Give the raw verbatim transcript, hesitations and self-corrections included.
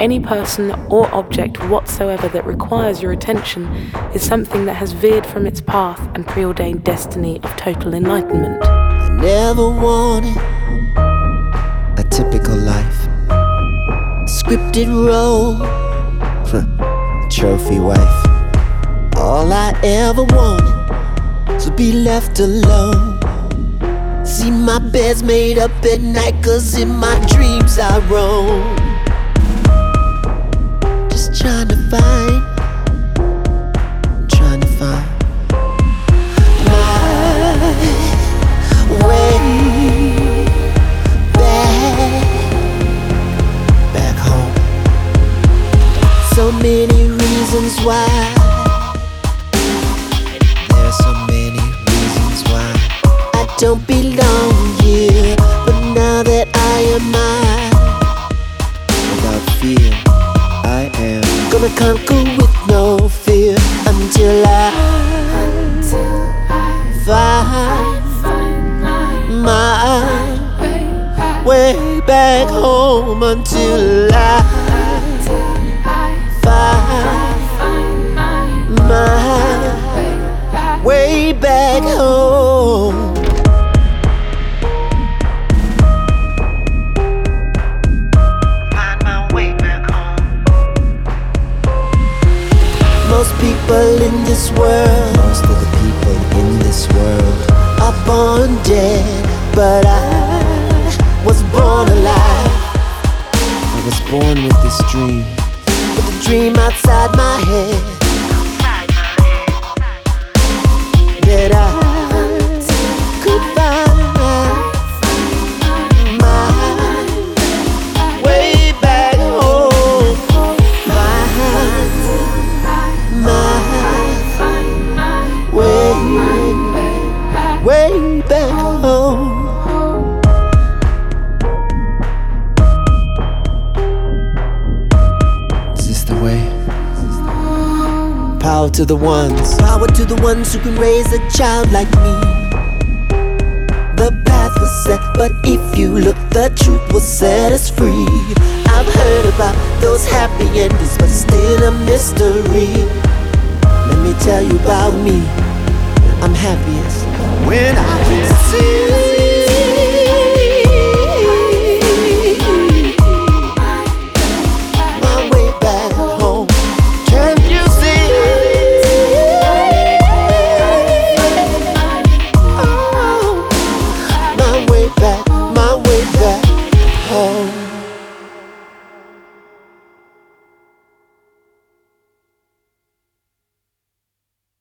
any person or object whatsoever that requires your attention is something that has veered from its path and preordained destiny of total enlightenment. I never wanted a typical life, scripted role, trophy wife. All I ever wanted was to be left alone. See my bed's made up at night, cause in my dreams I roam. Just trying to find, trying to find my way back, back home. So many reasons why, there's so many reasons why I don't belong here. But now that I am mine, without fear, I am gonna conquer with no fear until I, until I find my way back home. Until I, until I find my way back home. Most people in this world, most of the people in this world are born dead, but I was born alive. I was born with this dream, with a dream outside my head, that I could find my way back home. My way, way back home. Is this the way? Power to the ones, power to the ones who can raise a child like me. The path was set, but if you look, the truth will set us free. I've heard about those happy endings, but still a mystery. Let me tell you about me, I'm happiest when I can see